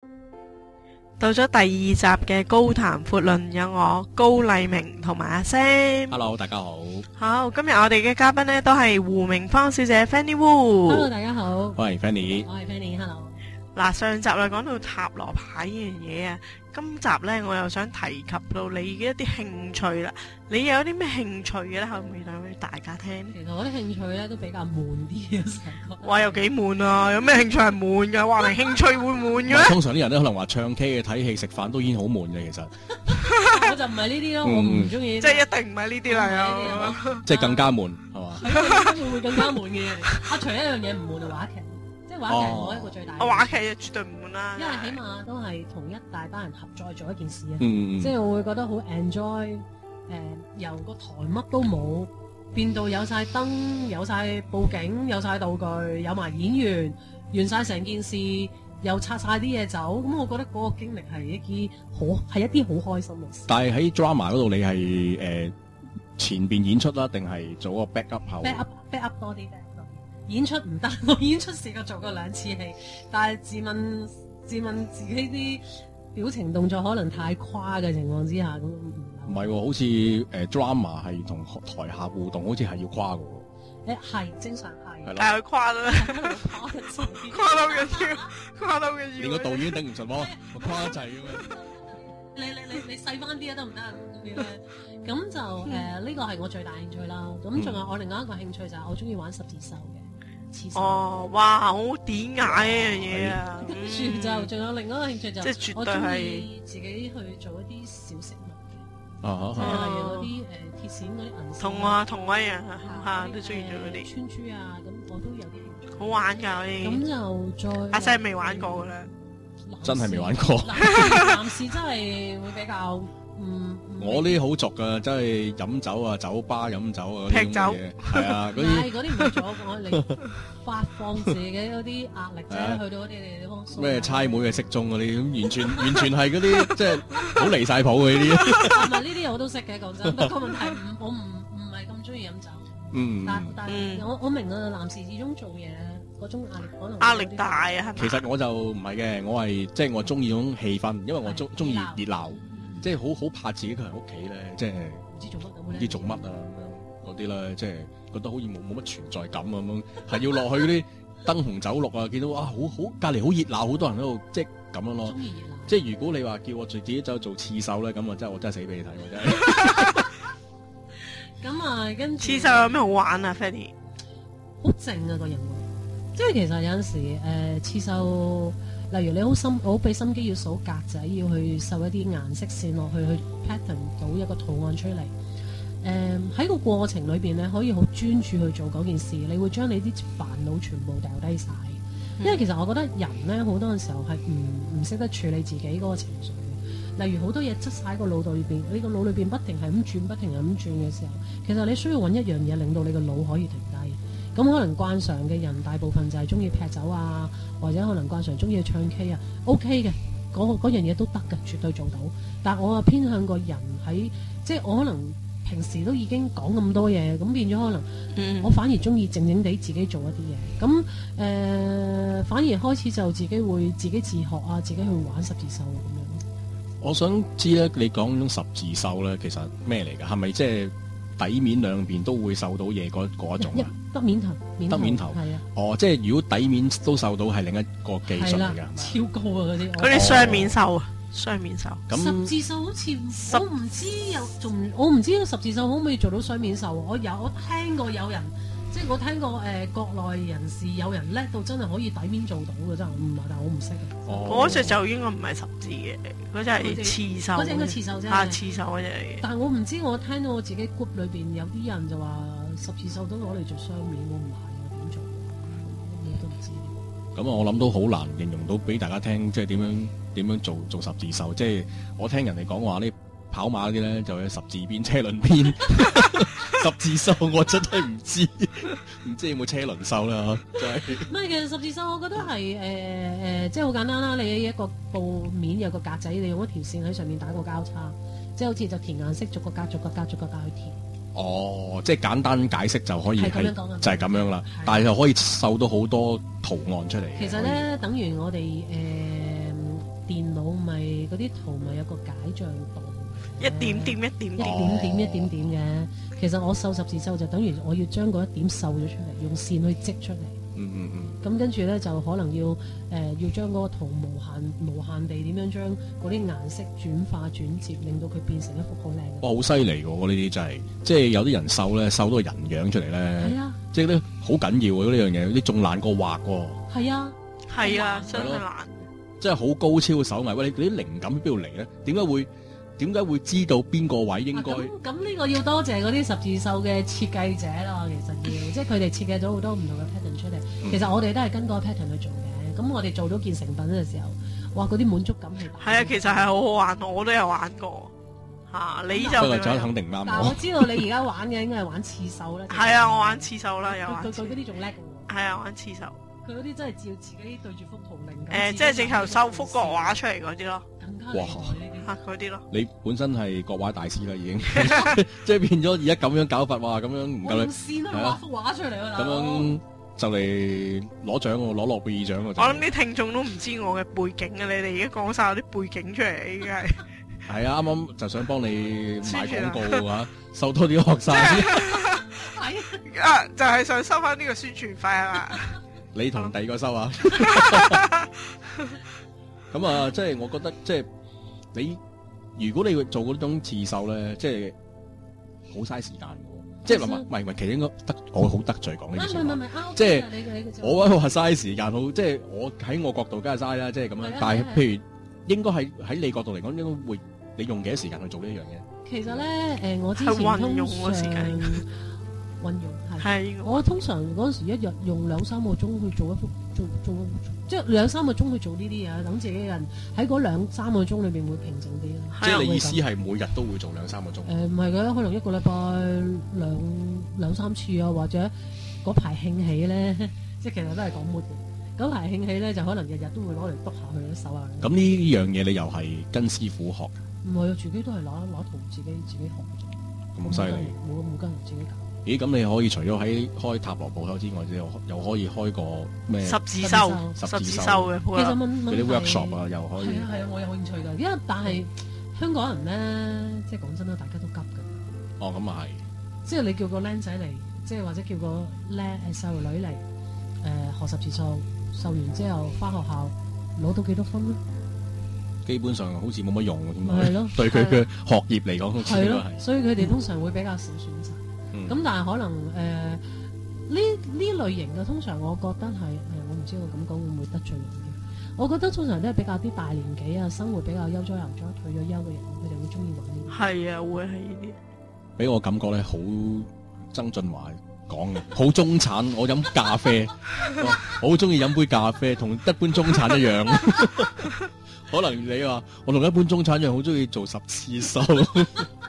到咗第二集嘅高談闊論，有我高麗明同埋阿 Sam。 Hello， 大家好。 好，今日我哋嘅嘉賓呢都係胡明芳小姐 Fanny Wu。 Hello， 大家好。 我係 Fanny。 我係 Fanny。Hello。 嗱，上集啦講到塔羅牌呢樣嘢啊，今集呢我又想提及到你嘅一啲興趣啦。你有啲咩興趣嘅咧？可唔可以講俾大家聽？ 其實我啲興趣咧都比較悶啲嘅，成日覺得。 哇，有幾悶啊？有咩興趣係悶㗎？話明興趣會悶嘅咩？ 通常啲人都可能話唱 K 嘅、睇戲、食飯都已經好悶嘅，其實。 我就唔係呢啲咯，我唔中意。 即係一定唔係呢啲啦， 即係更加悶，係嘛？ 會更加悶嘅嘢。除一樣嘢唔悶就話劇，即係話劇係我一個最大。 話劇絕對唔悶啦， 因為起碼都係同一大班人合作做一件事啊。 即係我會覺得好 enjoy。由個台乜都冇變到有晒燈、有晒佈景、有晒道具、有埋演員，完晒成件事，又拆晒啲嘢走，咁我覺得嗰個經歷係一啲好開心嘅事。 但係喺 drama 嗰度，你係前邊演出啦，定係做個 back up 後 ？back up 多啲，演出唔得，我演出試過做過2次戲，但係自問自己啲表情動作可能太誇嘅情況之下，咁唔係喎，好似drama 係同台下互動，好似係要誇嘅喎。 係正常係， 但係佢誇啦，誇到嘅要， 連個導演頂唔順喎，我誇滯咁樣。 你細翻啲啊，得唔得？咁就呢個係我最大興趣啦。咁仲有我另外一個興趣就係我中意玩十字繡嘅刺繡。 哦，哇，好典雅呢樣嘢啊！ 跟住就仲有另外一個興趣就即係絕我對係中意自己去做一啲小飾物嘅， 啊即係例如嗰啲鐵線嗰啲銀線。 同我一樣嚇，都中意做嗰啲穿珠啊，咁我都有啲興趣。 好玩㗎嗰啲。 咁就再阿細未玩過㗎啦， 真係未玩過。 男士真係會比較我呢好俗噶，真係飲酒啊，酒吧飲酒啊， 劈酒係啊，嗰啲嗰啲唔係咗，我嚟發放自己嗰啲壓力啫，去到嗰啲地方。 咩差妹嘅適中嗰啲，咁完全係嗰啲即係好離晒譜嘅呢啲。 唔係呢啲我都識嘅，講真。不過問題我唔係咁中意飲酒。但係我明啊，男士始終做嘢嗰種壓力可能壓力大啊，係咪？ 其實我就唔係嘅，我係即係我中意嗰種氣氛，因為我中意熱鬧。即係好怕自己一個人屋企咧，即係唔知做乜咁， 唔知做乜啊咁樣嗰啲咧，即係覺得好似冇乜存在感咁樣，係要落去嗰啲燈紅酒綠啊，見到好隔離好熱鬧，好多人喺度即係咁樣咯。即係如果你話叫我自己走做刺繡咧，咁啊我真係死俾你睇喎真係。 咁啊，跟住刺繡有咩好玩啊 Fanny？ 好靜啊個人會，即係其實有陣時刺繡。例如你好俾心機要數格仔，要去繡一啲顏色線落去 pattern 到一個圖案出嚟。喺個過程裏邊咧，可以好專注去做嗰件事，你會將你啲煩惱全部掉低晒。因為其實我覺得人咧好多陣時候係唔識得處理自己嗰個情緒。例如好多嘢擠晒喺個腦度裏邊，你個腦裏邊不停係咁轉，不停係咁轉嘅時候，其實你需要揾一樣嘢令到你個腦可以停低。咁可能慣常嘅人大部分就係中意劈酒啊，或者可能慣常中意去唱 K 啊 ，OK 嘅，嗰樣嘢都得嘅，絕對做到。但我偏向個人喺，即係我可能平時都已經講咁多嘢，咁變咗可能我反而中意靜靜地自己做一啲嘢。咁反而開始就自己會自己自學啊，自己去玩十字繡咁樣。 我想知咧，你講嗰種十字繡咧，其實咩嚟㗎？係咪即係底面兩邊都會繡到嘢嗰一種啊？ 得面頭， 得面頭係啊。 哦，即係如果底面都繡到，係另一個技術嚟㗎， 超高啊嗰啲。 嗰啲雙面繡啊，雙面繡。 十字繡好似我唔知我唔知十字繡可唔可以做到雙面繡。我聽過有人，即係我聽過國內人士有人叻到真係可以底面做到嘅，真係唔係，但係我唔識嘅。 嗰隻就應該唔係十字嘅，嗰隻係刺繡。 嗰隻應該刺繡啫。 嚇，刺繡嗰隻嚟嘅。 但係我唔知，我聽到我自己 group 裏邊有啲人就話十字繡都攞嚟做雙面，我唔係我點做？我都唔知。 咁我諗都好難形容到俾大家聽，即係點樣做十字繡。即係我聽人哋講話呢，跑馬嗰啲咧就有十字邊、車輪邊。十字繡我真係唔知有冇車輪繡啦，真係。 唔係，其實十字繡我覺得係即係好簡單啦。你一個布面有個格仔，你用一條線喺上面打個交叉，即係好似就填顏色，逐個格去填。 哦，即係簡單解釋就可以係就係咁樣啦，但係又可以繡到好多圖案出嚟。 其實咧，等於我哋電腦咪嗰啲圖咪有個解像度， 一點點一點一點， 點點嘅。其實我繡十字繡就等於我要將嗰一點繡咗出嚟，用線去織出嚟。咁跟住咧就可能要將嗰個圖無限地點樣將嗰啲顏色轉化轉接，令到佢變成一幅好靚嘅。 哇，好犀利喎！呢啲真係，即係有啲人繡咧，繡到個人樣出嚟咧， 係啊， 即係咧好緊要喎呢樣嘢，啲仲難過畫喎。 係啊， 係啊，真係難。 即係好高超嘅手藝。喂，你啲靈感邊度嚟咧？點解會知道邊個位應該？ 咁呢個要多謝嗰啲十字繡嘅設計者啦，其實要，即係佢哋設計咗好多唔同嘅 pattern 出嚟。其實我哋都係跟嗰個 pattern 去做嘅。咁我哋做到件成品嘅時候，哇！嗰啲滿足感係大。 係啊，其實係好好玩，我都有玩過嚇。你就不過就肯定唔啱但我知道你而家玩嘅應該係玩刺繡啦。 係啊，我玩刺繡啦，有玩。 佢嗰啲仲叻嘅喎。 係啊，玩刺繡。 佢嗰啲真係照自己對住幅圖靈。 即係直頭繡幅國畫出嚟嗰啲咯。 更加厲害呢啲。 嗰啲咯。 你本身係國畫大師啦，已經，即係變咗而家咁樣搞法，哇！咁樣唔夠你。 用線去畫幅畫出嚟啊！ 咁樣就嚟攞獎喎，攞諾貝爾獎喎。 我諗啲聽眾都唔知我嘅背景啊！你哋而家講晒我啲背景出嚟，已經係。 係啊，啱啱就想幫你買廣告啊，收多啲學生。 係啊，就係想收翻呢個宣傳費係嘛？ 你同第二個收啊？咁啊，即係我覺得，即係你如果你做嗰種刺繡咧，即係好嘥時間嘅，即係唔係，其實應該我好得罪講呢啲說話，即係我話嘥時間好，即係我喺我角度梗係嘥啦，即係咁樣。但係譬如應該係喺你角度嚟講，應該會你用幾多時間去做呢一樣嘢？ 其實咧，我之前運用嘅時間。 運用係，我通常嗰陣時一日用2-3個鐘去做一幅，做即係2-3個鐘去做呢啲嘢，等自己人喺嗰2-3個鐘裏邊會平靜啲咯。 即係你意思係每日都會做2-3個鐘？ 唔係嘅，可能一個禮拜兩三次啊，或者嗰排興起咧，即係其實都係講 mood 嘅。嗰排興起咧，就可能日日都會攞嚟篤下佢手啊。 咁呢樣嘢你又係跟師傅學？ 唔係啊，自己都係攞圖自己學嘅啫。 咁犀利！ 冇跟人自己搞。 咦，咁你可以除咗喺開塔羅鋪頭之外，又可以開個咩十字繡嘅鋪頭， 其實問啲 workshop 啊，又可以。 係啊，我有興趣㗎。因為但係香港人咧，即係講真啦，大家都急㗎。 哦，咁啊係。 即係你叫個僆仔嚟，即係或者叫個細路女嚟，學十字繡，繡完之後返學校攞到幾多分咧？ 基本上好似冇乜用㗎，點解？係咯， 對佢嘅學業嚟講，好似都係。 所以佢哋通常會比較少選擇。咁但係可能呢類型嘅通常我覺得係我唔知我咁講會唔會得罪人嘅。我覺得通常都係比較啲大年紀啊，生活比較悠哉悠哉退咗休嘅人，佢哋會中意玩呢啲。係啊，會係呢啲。俾我感覺咧，好曾俊華講嘅，好中產。我飲咖啡，好中意飲杯咖啡，同一般中產一樣。可能你話我同一般中產一樣，好中意做十字繡。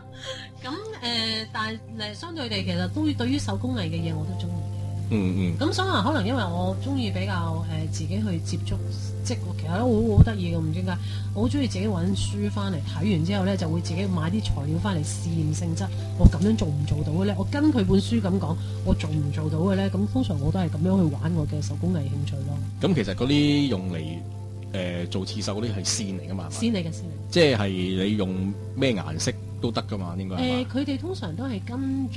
但係相對地，其實都對於手工藝嘅嘢我都中意嘅。咁所以可能因為我中意比較自己去接觸，即係其實都好得意嘅，唔知點解我好中意自己揾書翻嚟睇完之後咧，就會自己買啲材料翻嚟試驗性質。我咁樣做唔做到嘅咧？我跟佢本書咁講，我做唔做到嘅咧？咁通常我都係咁樣去玩我嘅手工藝興趣咯。咁其實嗰啲用嚟做刺繡嗰啲係線嚟㗎嘛？線嚟嘅，線嚟。即係你用咩顏色都得㗎嘛？應該係佢哋通常都係跟咗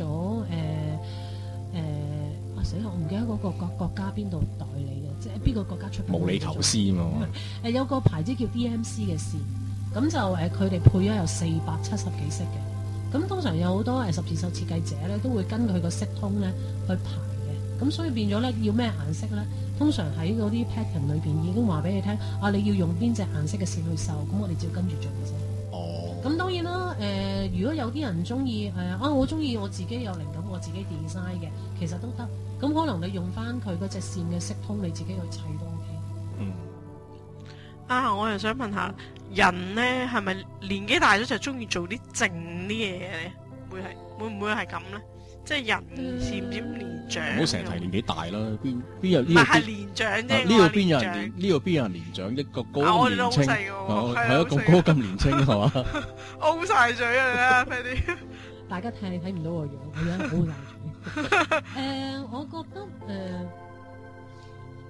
死啦！我唔記得嗰個國家邊度代理嘅，即係邊個國家出品？無厘頭絲嘛。有個牌子叫 DMC 嘅線，咁就佢哋配咗有470幾色嘅。咁通常有好多十字繡設計者咧，都會跟佢個色通咧去排嘅。咁所以變咗咧，要咩顏色咧？通常喺嗰啲 pattern 裏邊已經話俾你聽，你要用邊隻顏色嘅線去繡，咁我哋就要跟住做嘅啫。咁當然啦，如果有啲人中意我中意我自己有靈感，我自己 design 嘅，其實都得。咁可能你用翻佢嗰隻線嘅色通，你自己去砌都 OK。我又想問下，人咧係咪年紀大咗就中意做啲靜啲嘢咧？會唔會係咁咧？即係人漸漸年長。唔好成日提年紀大啦，邊有呢？唔係年長啫。呢度邊有人年長？一個高咁年青，係一個高咁年青係嘛？O 晒嘴啊！快啲！大家睇唔到我樣，我樣 O 晒嘴。我覺得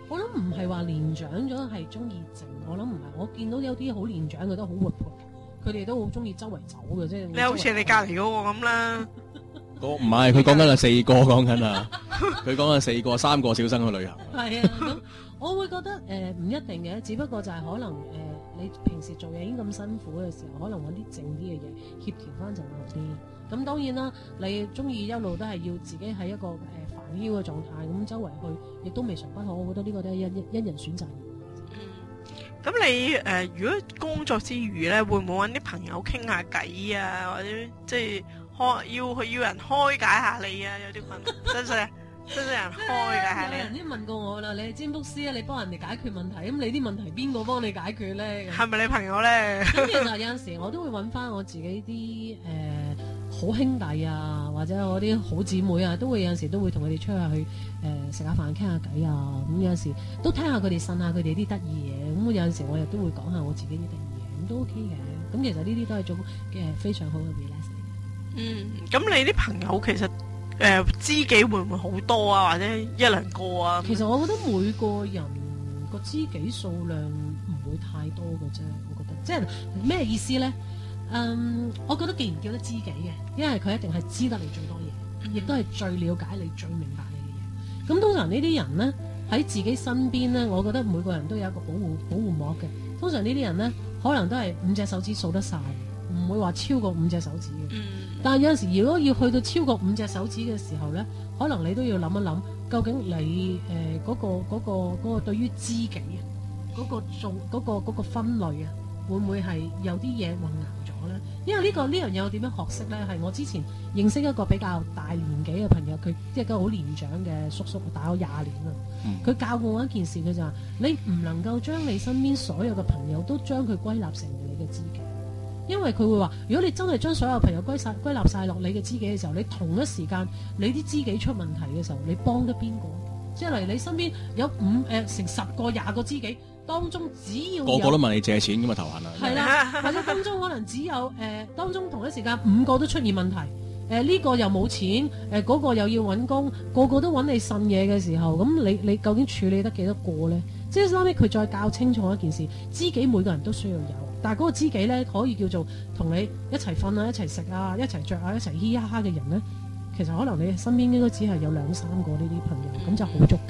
我諗唔係話年長咗係中意靜，我諗唔係。我見到有啲好年長嘅都好活潑，佢哋都好中意周圍走嘅，即係你好似你隔離嗰個咁啦。 唔係，佢講緊係4個講緊啊，佢講緊4個3個小生去旅行。 係啊，咁我會覺得唔一定嘅，只不過就係可能你平時做嘢已經咁辛苦嘅時候，可能揾啲靜啲嘅嘢協調翻就會好啲。咁當然啦，你中意一路都係要自己喺一個煩囂嘅狀態，咁周圍去亦都未嘗不可。我覺得呢個都係因人選擇。 咁你如果工作之餘咧，會唔會揾啲朋友傾下偈啊？或者即係要人開解下你啊？有啲問，真係有人開解下你。 有人已經問過我啦，你係占卜師啊，你幫人哋解決問題，咁你啲問題邊個幫你解決咧？ 係咪你朋友咧？ 咁其實有陣時我都會揾翻我自己啲好兄弟啊，或者我啲好姊妹啊，都會有陣時都會同佢哋出去食下飯傾下偈啊。咁有陣時都聽下佢哋呻下佢哋啲得意嘢。咁有陣時我亦都會講下我自己啲得意嘢，咁都 OK 嘅。咁其實呢啲都係種非常好嘅 relax 嚟嘅。 咁你啲朋友其實知己會唔會好多啊？或者1-2個啊？ 其實我覺得每個人個知己數量唔會太多嘅啫。我覺得即係咩意思咧？我覺得既然叫得知己嘅，因為佢一定係知得你最多嘢，亦都係最了解你、最明白你嘅嘢。咁通常呢啲人咧喺自己身邊咧，我覺得每個人都有一個保護膜嘅。通常呢啲人咧，可能都係5隻手指數得晒，唔會話超過5隻手指嘅。但係有陣時，如果要去到超過5隻手指嘅時候咧，可能你都要諗一諗，究竟你嗰個對於知己嗰個分類啊，會唔會係有啲嘢混淆咗咧？因為呢樣嘢我點樣學識咧？係我之前認識一個比較大年紀嘅朋友，佢即係個好年長嘅叔叔，大我20年啦。佢教過我一件事，佢就話：你唔能夠將你身邊所有嘅朋友都將佢歸納成你嘅知己。因為佢會話，如果你真係將所有朋友歸納晒落你嘅知己嘅時候，你同一時間你啲知己出問題嘅時候，你幫得邊個？即係例如你身邊有成10個20個知己，當中只要個個都問你借錢咁啊，頭痕啦。 係啦，或者當中可能只有當中同一時間5個都出現問題，呢個又冇錢，嗰個又要揾工，個個都揾你呻嘢嘅時候，咁你究竟處理得幾多個呢？即係後尾佢再教清楚一件事，知己每個人都需要有。但係嗰個知己咧，可以叫做同你一齊瞓啊、一齊食啊、一齊着啊、一齊嘻嘻哈哈嘅人咧，其實可能你身邊應該只係有2-3個呢啲朋友，咁就好足夠。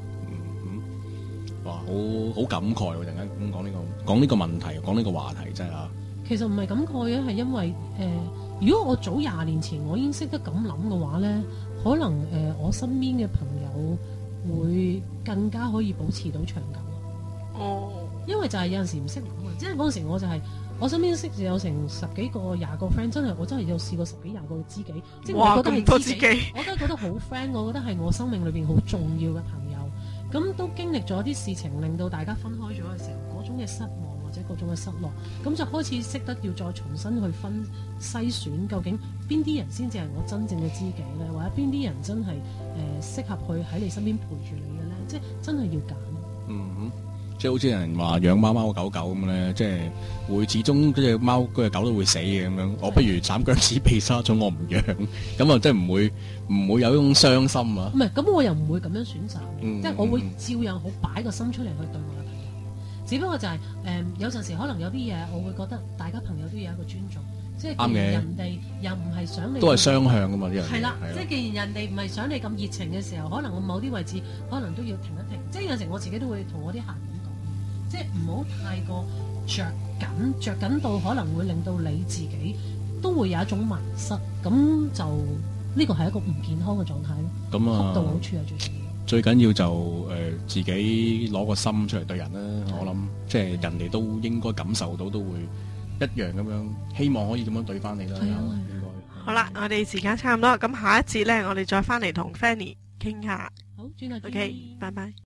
哇，好感慨喎！突然間咁講呢個問題，講呢個話題真係啊。 其實唔係感慨嘅，係因為如果我早20年前我已經識得咁諗嘅話咧，可能我身邊嘅朋友會更加可以保持到長久。哦。因為就係有陣時唔識諗啊，即係嗰陣時我就係我身邊識有成10幾個20個 friend， 我真係有試過10幾20個知己，即係我覺得係知己，我都覺得好 friend， 我覺得係我生命裏邊好重要嘅朋友。咁都經歷咗啲事情，令到大家分開咗嘅時候，嗰種嘅失望或者嗰種嘅失落，咁就開始識得要再重新去篩選，究竟邊啲人先至係我真正嘅知己咧，或者邊啲人真係適合去喺你身邊陪住你嘅咧，即係真係要揀。 即係好似人話養貓貓狗狗咁咧，即係會始終嗰隻貓嗰隻狗都會死嘅咁樣。我不如斬腳趾避沙蟲，我唔養，咁啊即係唔會有一種傷心啊。 唔係，咁我又唔會咁樣選擇，即係我會照樣好擺個心出嚟去對我嘅朋友。只不過就係有陣時可能有啲嘢，我會覺得大家朋友都要有一個尊重，即係既然人哋又唔係想你， 都係雙向噶嘛啲人。 係啦，即係既然人哋唔係想你咁熱情嘅時候，可能我某啲位置可能都要停一停。即係有陣時我自己都會同我啲客人講，即係唔好太過着緊到可能會令到你自己都會有一種迷失，咁就呢個係一個唔健康嘅狀態咯。 咁啊， 恰到好處係最重要。 最緊要就自己攞個心出嚟對人啦。我諗即係人哋都應該感受到，都會一樣咁樣，希望可以咁樣對翻你啦。應該好啦，我哋時間差唔多，咁下一節咧，我哋再翻嚟同 Fanny 傾下。 好，轉頭見。 OK，拜拜。